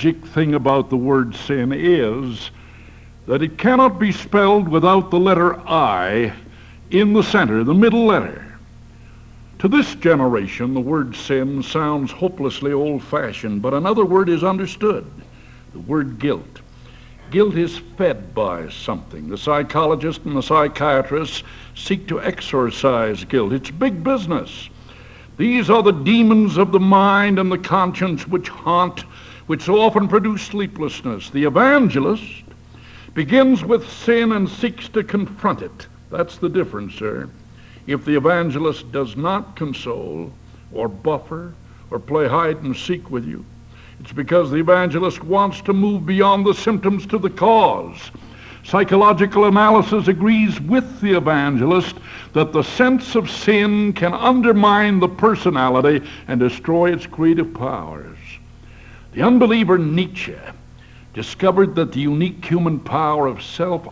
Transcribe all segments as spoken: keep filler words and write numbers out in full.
tragic thing about the word sin is that it cannot be spelled without the letter I in the center, the middle letter. To this generation, the word sin sounds hopelessly old-fashioned, but another word is understood, the word guilt. Guilt is fed by something. The psychologist and the psychiatrist seek to exorcise guilt. It's big business. These are the demons of the mind and the conscience which haunt, which so often produce sleeplessness. The evangelist begins with sin and seeks to confront it. That's the difference, sir. If the evangelist does not console or buffer or play hide and seek with you, it's because the evangelist wants to move beyond the symptoms to the cause. Psychological analysis agrees with the evangelist that the sense of sin can undermine the personality and destroy its creative powers. The unbeliever Nietzsche discovered that the unique human power of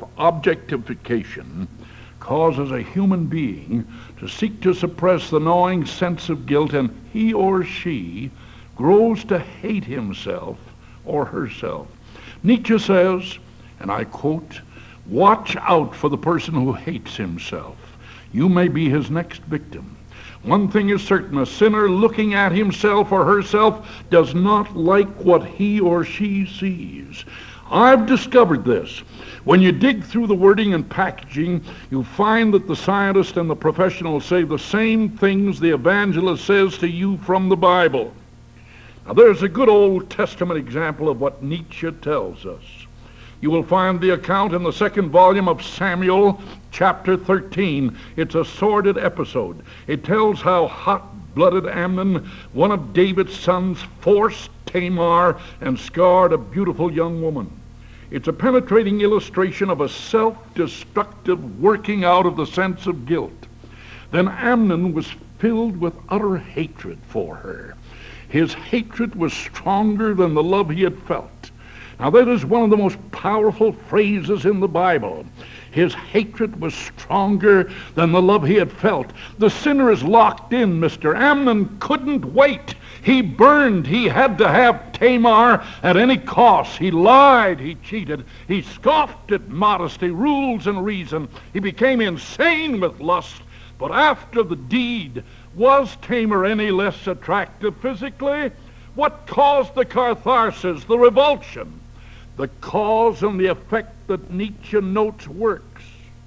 self-objectification causes a human being to seek to suppress the gnawing sense of guilt, and he or she grows to hate himself or herself. Nietzsche says, and I quote, "Watch out for the person who hates himself. You may be his next victim. One thing is certain, a sinner looking at himself or herself does not like what he or she sees." I've discovered this. When you dig through the wording and packaging, you find that the scientist and the professional say the same things the evangelist says to you from the Bible. Now, there's a good Old Testament example of what Nietzsche tells us. You will find the account in the second volume of Samuel, chapter thirteen. It's a sordid episode. It tells how hot-blooded Amnon, one of David's sons, forced Tamar and scarred a beautiful young woman. It's a penetrating illustration of a self-destructive working out of the sense of guilt. Then Amnon was filled with utter hatred for her. His hatred was stronger than the love he had felt. Now, that is one of the most powerful phrases in the Bible. His hatred was stronger than the love he had felt. The sinner is locked in, Mister Amnon couldn't wait. He burned. He had to have Tamar at any cost. He lied. He cheated. He scoffed at modesty, rules, and reason. He became insane with lust. But after the deed, was Tamar any less attractive physically? What caused the catharsis, the revulsion? The cause and the effect that Nietzsche notes works.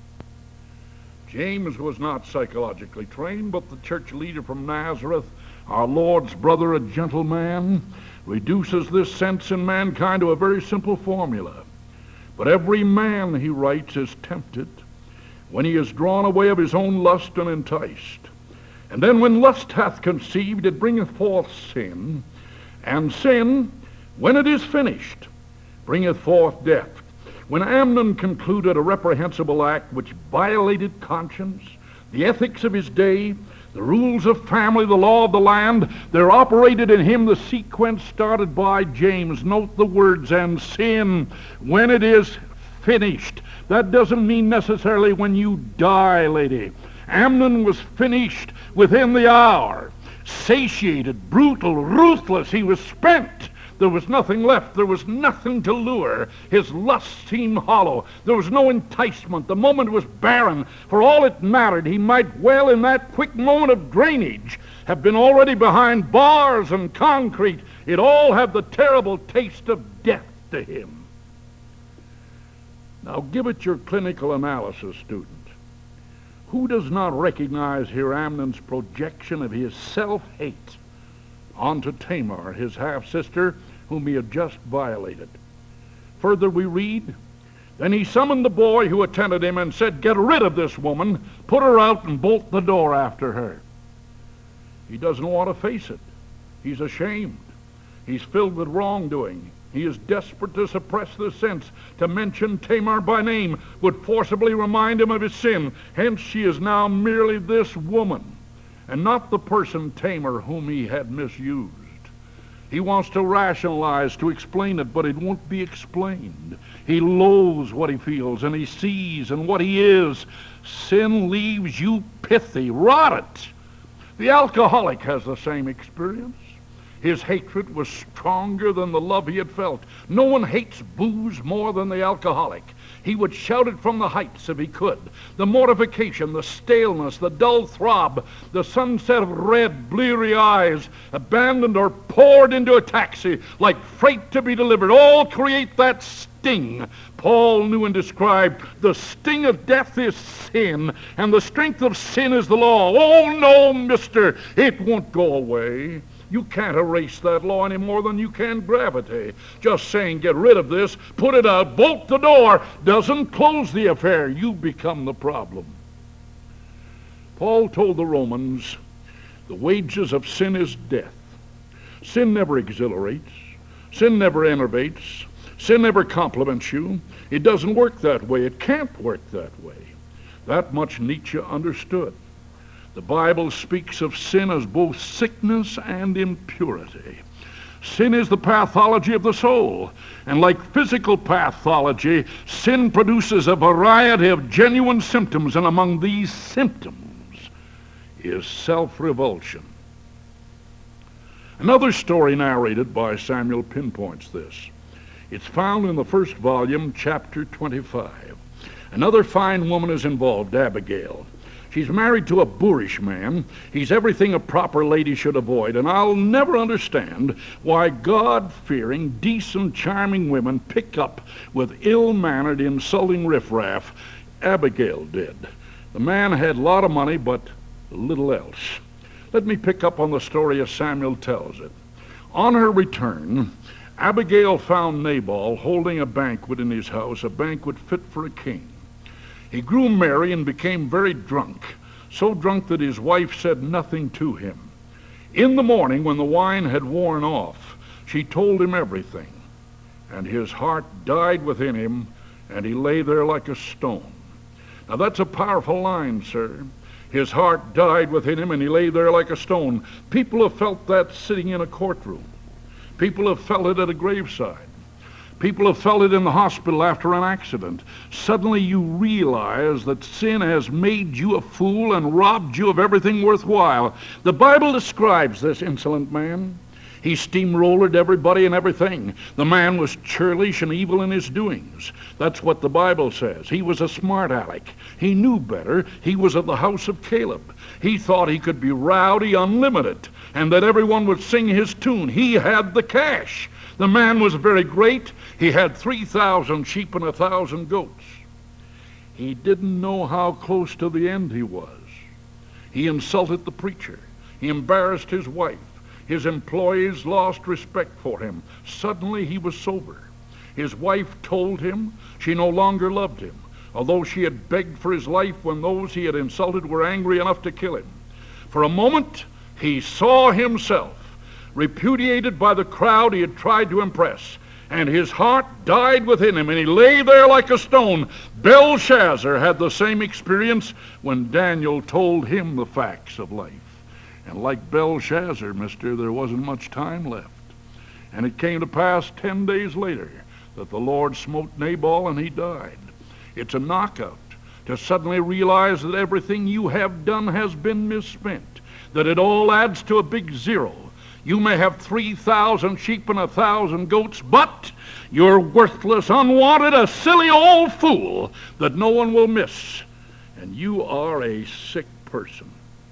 James was not psychologically trained, but the church leader from Nazareth, our Lord's brother, a gentleman, reduces this sense in mankind to a very simple formula. But every man, he writes, is tempted when he is drawn away of his own lust and enticed. And then when lust hath conceived, it bringeth forth sin. And sin, when it is finished, bringeth forth death. When Amnon concluded a reprehensible act which violated conscience, the ethics of his day, the rules of family, the law of the land, there operated in him the sequence started by James. Note the words, and sin, when it is finished. That doesn't mean necessarily when you die, lady. Amnon was finished within the hour. Satiated, brutal, ruthless, he was spent. There was nothing left. There was nothing to lure. His lust seemed hollow. There was no enticement. The moment was barren. For all it mattered, he might well in that quick moment of drainage have been already behind bars and concrete. It all had the terrible taste of death to him. Now give it your clinical analysis, student. Who does not recognize here Amnon's projection of his self-hate onto Tamar, his half-sister, whom he had just violated? Further we read, then he summoned the boy who attended him and said, get rid of this woman, put her out and bolt the door after her. He doesn't want to face it. He's ashamed. He's filled with wrongdoing. He is desperate to suppress the sense. To mention Tamar by name would forcibly remind him of his sin. Hence she is now merely this woman, and not the person Tamar whom he had misused. He wants to rationalize, to explain it, but it won't be explained. He loathes what he feels, and he sees, and what he is. Sin leaves you pithy, rotted. The alcoholic has the same experience. His hatred was stronger than the love he had felt. No one hates booze more than the alcoholic. He would shout it from the heights if he could. The mortification, the staleness, the dull throb, the sunset of red, bleary eyes, abandoned or poured into a taxi like freight to be delivered, all create that sting. Paul knew and described, the sting of death is sin, and the strength of sin is the law. Oh, no, mister, it won't go away. You can't erase that law any more than you can gravity. Just saying, get rid of this, put it out, bolt the door, doesn't close the affair. You become the problem. Paul told the Romans, the wages of sin is death. Sin never exhilarates. Sin never enervates. Sin never compliments you. It doesn't work that way. It can't work that way. That much Nietzsche understood. The Bible speaks of sin as both sickness and impurity. Sin is the pathology of the soul, and like physical pathology, sin produces a variety of genuine symptoms, and among these symptoms is self-revulsion. Another story narrated by Samuel pinpoints this. It's found in the first volume, chapter twenty-five. Another fine woman is involved, Abigail. She's married to a boorish man. He's everything a proper lady should avoid, and I'll never understand why God-fearing, decent, charming women pick up with ill-mannered, insulting riffraff. Abigail did. The man had a lot of money, but little else. Let me pick up on the story as Samuel tells it. On her return, Abigail found Nabal holding a banquet in his house, a banquet fit for a king. He grew merry and became very drunk, so drunk that his wife said nothing to him. In the morning, when the wine had worn off, she told him everything, and his heart died within him, and he lay there like a stone. Now that's a powerful line, sir. His heart died within him, and he lay there like a stone. People have felt that sitting in a courtroom. People have felt it at a graveside. People have felt it in the hospital after an accident. Suddenly you realize that sin has made you a fool and robbed you of everything worthwhile. The Bible describes this insolent man. He steamrollered everybody and everything. The man was churlish and evil in his doings. That's what the Bible says. He was a smart aleck. He knew better. He was of the house of Caleb. He thought he could be rowdy unlimited and that everyone would sing his tune. He had the cash. The man was very great. He had three thousand sheep and a thousand goats. He didn't know how close to the end he was. He insulted the preacher. He embarrassed his wife. His employees lost respect for him. Suddenly he was sober. His wife told him she no longer loved him, although she had begged for his life when those he had insulted were angry enough to kill him. For a moment, he saw himself repudiated by the crowd he had tried to impress, and his heart died within him, and he lay there like a stone. Belshazzar had the same experience when Daniel told him the facts of life. And like Belshazzar, mister, there wasn't much time left. And it came to pass ten days later that the Lord smote Nabal and he died. It's a knockout to suddenly realize that everything you have done has been misspent, that it all adds to a big zero. You may have three thousand sheep and a thousand goats, but you're worthless, unwanted, a silly old fool that no one will miss. And you are a sick person.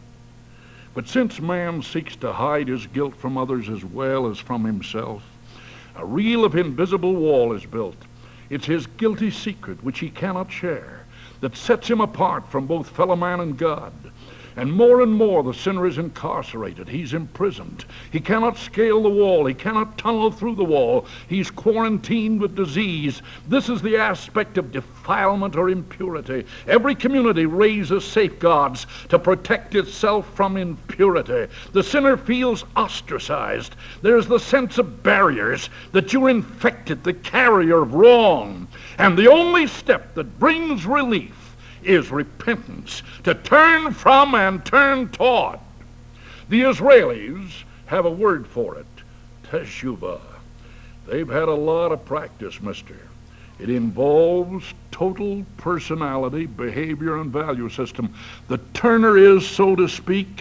But since man seeks to hide his guilt from others as well as from himself, a real of invisible wall is built. It's his guilty secret, which he cannot share, that sets him apart from both fellow man and God. And more and more the sinner is incarcerated. He's imprisoned. He cannot scale the wall. He cannot tunnel through the wall. He's quarantined with disease. This is the aspect of defilement or impurity. Every community raises safeguards to protect itself from impurity. The sinner feels ostracized. There's the sense of barriers, that you're infected, the carrier of wrong. And the only step that brings relief is repentance, to turn from and turn toward. The Israelis have a word for it, teshuvah. They've had a lot of practice, mister. It involves total personality, behavior, and value system. The turner is, so to speak,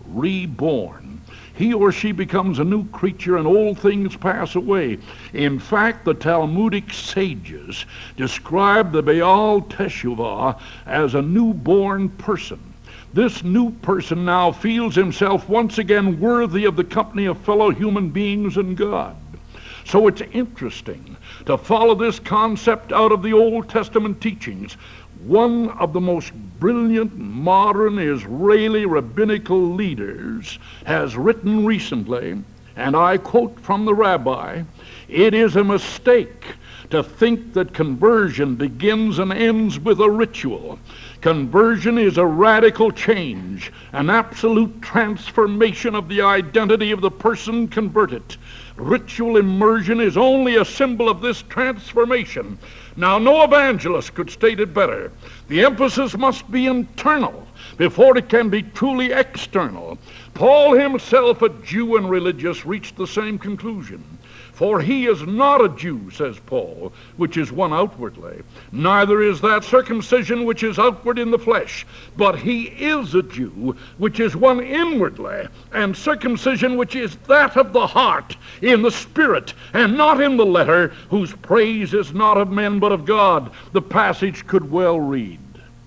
reborn. He or she becomes a new creature and old things pass away. In fact, the Talmudic sages describe the Baal Teshuvah as a newborn person. This new person now feels himself once again worthy of the company of fellow human beings and God. So it's interesting to follow this concept out of the Old Testament teachings. One of the most brilliant modern Israeli rabbinical leaders has written recently, and I quote from the rabbi, "It is a mistake to think that conversion begins and ends with a ritual. Conversion is a radical change, an absolute transformation of the identity of the person converted. Ritual immersion is only a symbol of this transformation." Now, no evangelist could state it better. The emphasis must be internal before it can be truly external. Paul himself, a Jew and religious, reached the same conclusion. "For he is not a Jew," says Paul, "which is one outwardly, neither is that circumcision which is outward in the flesh, but he is a Jew, which is one inwardly, and circumcision which is that of the heart, in the spirit, and not in the letter, whose praise is not of men but of God." The passage could well read,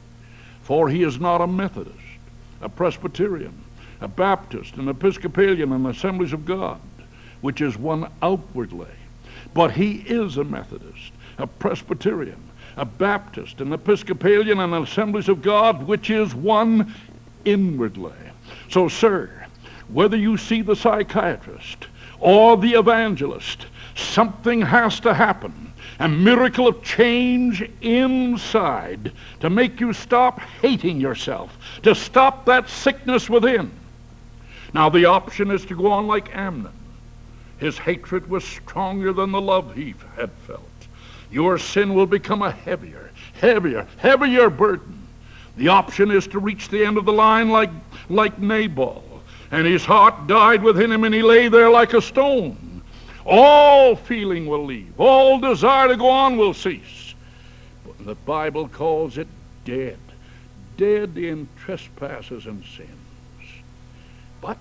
"For he is not a Methodist, a Presbyterian, a Baptist, an Episcopalian, and Assemblies of God, which is one outwardly, but he is a Methodist, a Presbyterian, a Baptist, an Episcopalian, and Assemblies of God, which is one inwardly." So, sir, whether you see the psychiatrist or the evangelist, something has to happen, a miracle of change inside, to make you stop hating yourself, to stop that sickness within. Now, the option is to go on like Amnon. His hatred was stronger than the love he had felt. Your sin will become a heavier, heavier, heavier burden. The option is to reach the end of the line like, like Nabal, and his heart died within him, and he lay there like a stone. All feeling will leave. All desire to go on will cease. But the Bible calls it dead, dead in trespasses and sins. But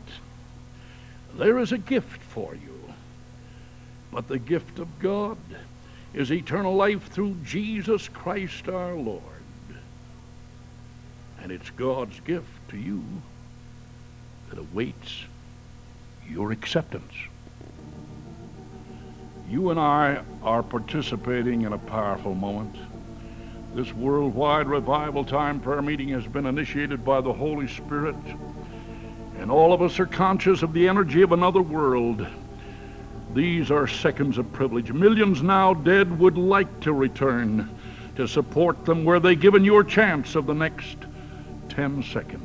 there is a gift for you. But the gift of God is eternal life through Jesus Christ our Lord. And it's God's gift to you that awaits your acceptance. You and I are participating in a powerful moment. This worldwide revival time prayer meeting has been initiated by the Holy Spirit, and all of us are conscious of the energy of another world. These are seconds of privilege. Millions now dead would like to return to support them. Were they given your chance of the next ten seconds?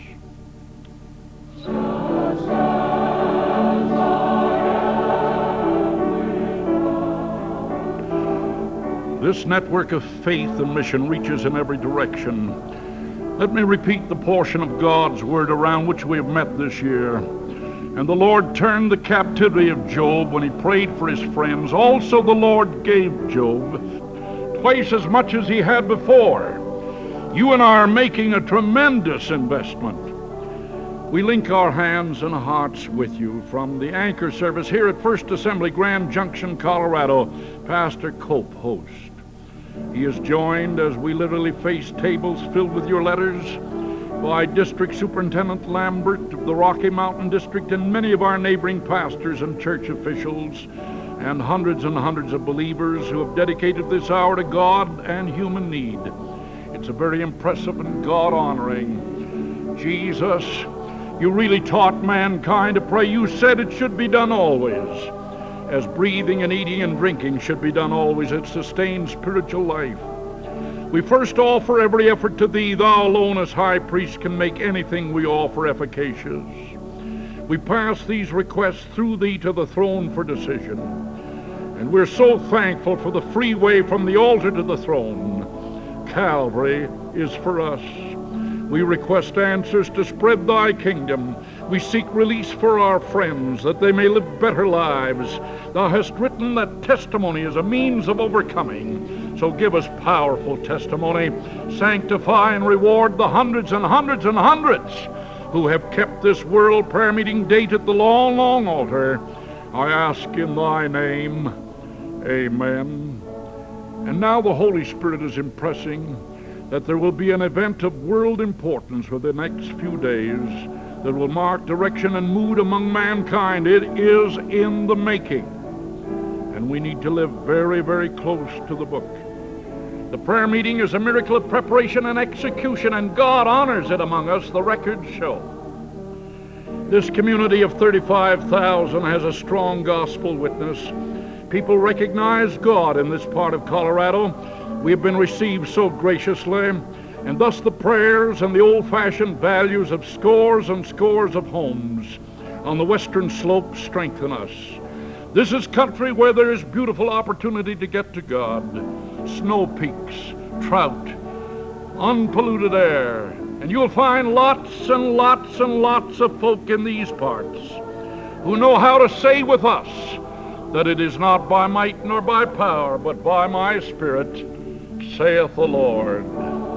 This network of faith and mission reaches in every direction. Let me repeat the portion of God's word around which we have met this year. "And the Lord turned the captivity of Job when he prayed for his friends. Also the Lord gave Job twice as much as he had before." You and I are making a tremendous investment. We link our hands and hearts with you from the anchor service here at First Assembly, Grand Junction, Colorado. Pastor Cope hosts. He is joined, as we literally face tables filled with your letters, by District Superintendent Lambert of the Rocky Mountain District and many of our neighboring pastors and church officials, and hundreds and hundreds of believers who have dedicated this hour to God and human need. It's a very impressive and God-honoring. Jesus, you really taught mankind to pray. You said it should be done always, as breathing and eating and drinking should be done always. It sustains spiritual life. We first offer every effort to thee. Thou alone as high priest can make anything we offer efficacious. We pass these requests through thee to the throne for decision. And we're so thankful for the free way from the altar to the throne. Calvary is for us. We request answers to spread thy kingdom. We seek release for our friends, that they may live better lives. Thou hast written that testimony is a means of overcoming. So give us powerful testimony. Sanctify and reward the hundreds and hundreds and hundreds who have kept this world prayer meeting date at the long, long altar, I ask in thy name, amen. And now the Holy Spirit is impressing that there will be an event of world importance for the next few days that will mark direction and mood among mankind. It is in the making. And we need to live very, very close to the book. The prayer meeting is a miracle of preparation and execution, and God honors it among us, the records show. This community of thirty-five thousand has a strong gospel witness. People recognize God in this part of Colorado. We have been received so graciously, and thus the prayers and the old-fashioned values of scores and scores of homes on the western slope strengthen us. This is country where there is beautiful opportunity to get to God. Snow peaks, trout, unpolluted air, and you'll find lots and lots and lots of folk in these parts who know how to say with us that it is not by might nor by power, but by my Spirit, saith the Lord.